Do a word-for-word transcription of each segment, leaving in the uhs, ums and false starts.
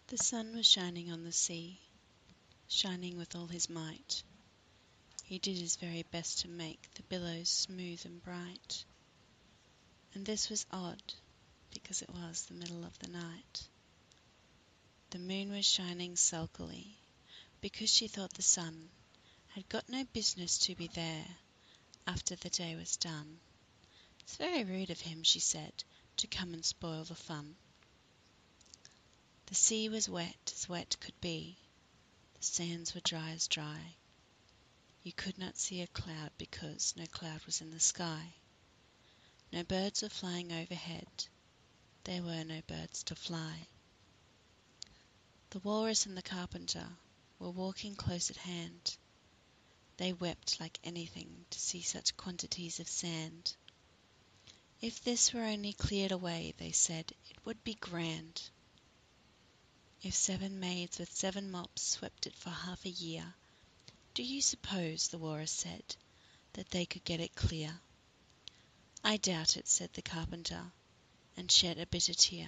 The sun was shining on the sea, shining with all his might. He did his very best to make the billows smooth and bright. And this was odd, because it was the middle of the night. The moon was shining sulkily, because she thought the sun had got no business to be there after the day was done. "It's very rude of him," she said, "to come and spoil the fun." The sea was wet as wet could be, the sands were dry as dry. You could not see a cloud because no cloud was in the sky. No birds were flying overhead, there were no birds to fly. The walrus and the carpenter were walking close at hand. They wept like anything to see such quantities of sand. If this were only cleared away, they said, it would be grand. If seven maids with seven mops swept it for half a year, do you suppose, the walrus said, that they could get it clear? I doubt it, said the carpenter, and shed a bitter tear.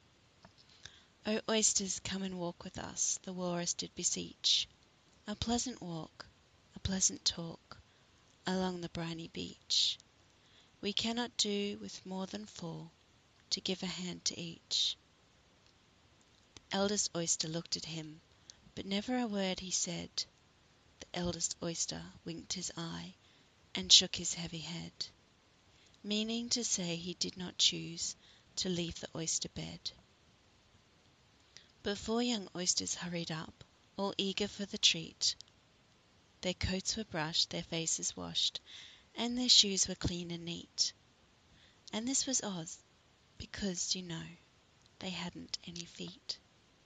O oysters, come and walk with us, the walrus did beseech. A pleasant walk, a pleasant talk, along the briny beach. We cannot do with more than four, to give a hand to each. The eldest oyster looked at him, but never a word he said. The eldest oyster winked his eye, and shook his heavy head, meaning to say he did not choose to leave the oyster bed. But four young oysters hurried up, all eager for the treat. Their coats were brushed, their faces washed, and their shoes were clean and neat. And this was odd, because, you know, they hadn't any feet.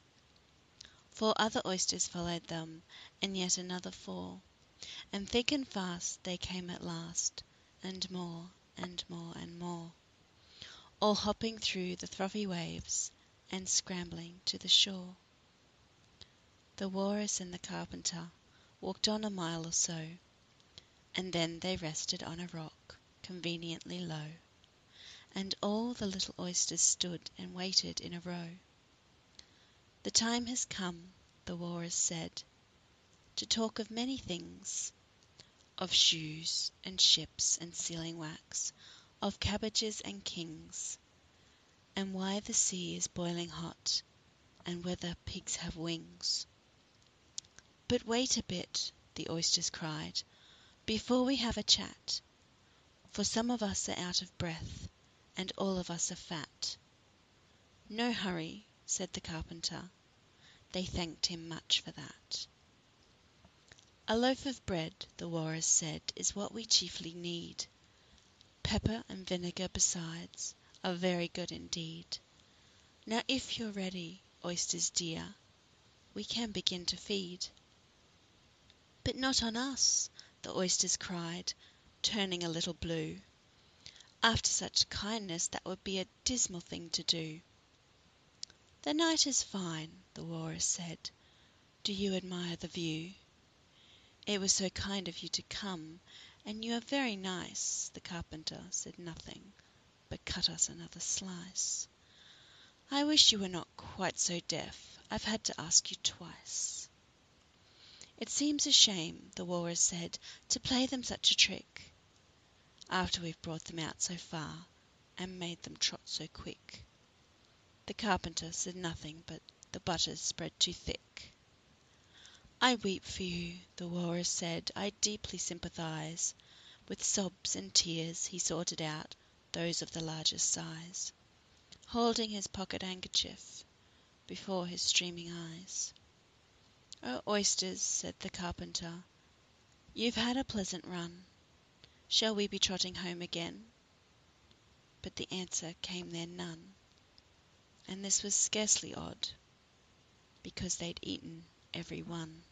Four other oysters followed them, and yet another four, and thick and fast they came at last, and more, and more, and more, all hopping through the frothy waves, and scrambling to the shore. The walrus and the carpenter walked on a mile or so, and then they rested on a rock, conveniently low, and all the little oysters stood and waited in a row. The time has come, the walrus said, to talk of many things, of shoes and ships and sealing wax, of cabbages and kings, and why the sea is boiling hot, and whether pigs have wings. But wait a bit, the oysters cried, before we have a chat, for some of us are out of breath, and all of us are fat. No hurry, said the carpenter. They thanked him much for that. A loaf of bread, the walrus said, is what we chiefly need. Pepper and vinegar besides are very good indeed. Now if you're ready, oysters dear, we can begin to feed. But not on us, the oysters cried, turning a little blue. After such kindness that would be a dismal thing to do. The night is fine, the walrus said. Do you admire the view? It was so kind of you to come, and you are very nice. The carpenter said nothing, but cut us another slice. I wish you were not quite so deaf. I've had to ask you twice. It seems a shame, the walrus said, to play them such a trick, after we've brought them out so far, and made them trot so quick. The carpenter said nothing, but the butter's spread too thick. I weep for you, the walrus said, I deeply sympathize. With sobs and tears he sorted out those of the largest size, holding his pocket handkerchief before his streaming eyes. Oh, oysters, said the carpenter, you've had a pleasant run. Shall we be trotting home again? But the answer came there none, and this was scarcely odd, because they'd eaten every one.